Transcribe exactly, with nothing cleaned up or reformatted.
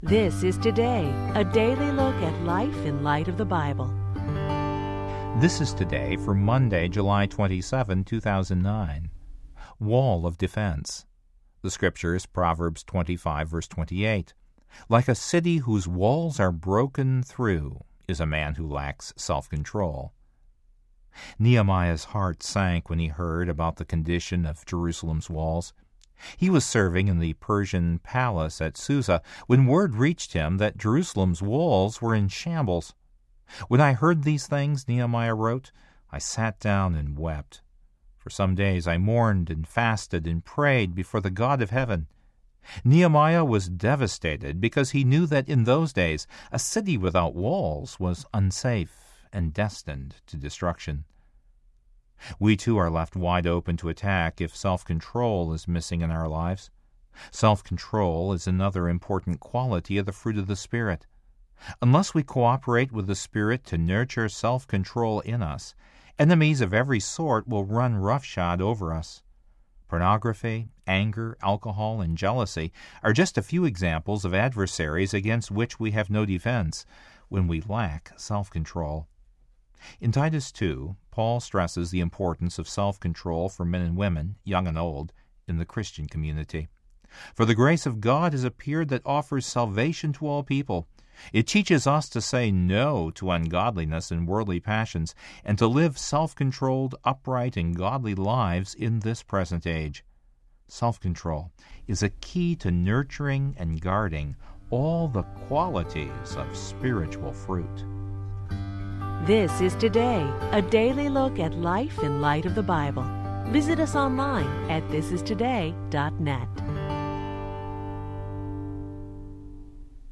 This is Today, a daily look at life in light of the Bible. This is Today for Monday, July twenty-seventh, two thousand nine. Wall of Defense. The scripture is Proverbs twenty-five, verse twenty-eight. Like a city whose walls are broken through is a man who lacks self-control. Nehemiah's heart sank when he heard about the condition of Jerusalem's walls. He was serving in the Persian palace at Susa when word reached him that Jerusalem's walls were in shambles. When I heard these things, Nehemiah wrote, I sat down and wept. For some days I mourned and fasted and prayed before the God of heaven. Nehemiah was devastated because he knew that in those days a city without walls was unsafe and destined to destruction. We too are left wide open to attack if self-control is missing in our lives. Self-control is another important quality of the fruit of the Spirit. Unless we cooperate with the Spirit to nurture self-control in us, enemies of every sort will run roughshod over us. Pornography, anger, alcohol, and jealousy are just a few examples of adversaries against which we have no defense when we lack self-control. In Titus two, Paul stresses the importance of self-control for men and women, young and old, in the Christian community. For the grace of God has appeared that offers salvation to all people. It teaches us to say no to ungodliness and worldly passions, and to live self-controlled, upright, and godly lives in this present age. Self-control is a key to nurturing and guarding all the qualities of spiritual fruit. This is Today, a daily look at life in light of the Bible. Visit us online at this is today dot net.